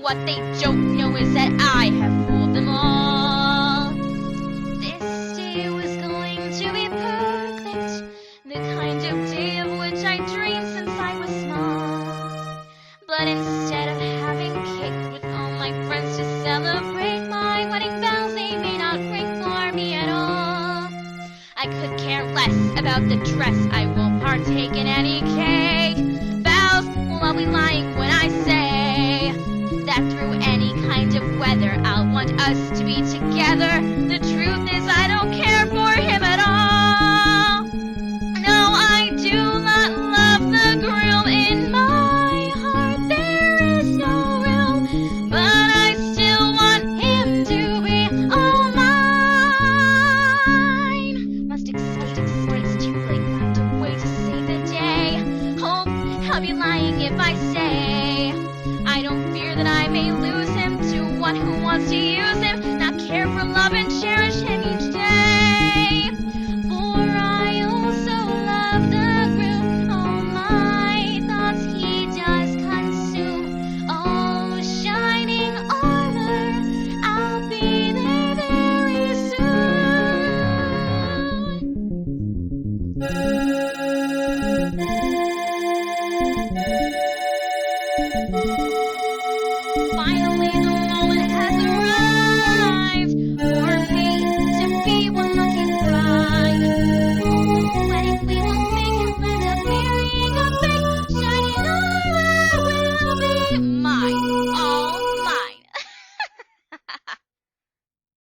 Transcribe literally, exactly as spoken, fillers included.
what they don't know is that I have fooled them all. This day was going to be perfect, the kind of day of which I dreamed since I was small. But instead of having cake with all my friends to celebrate my wedding bells, they may not ring for me at all. I could care less about the dress, I won't partake in any cake.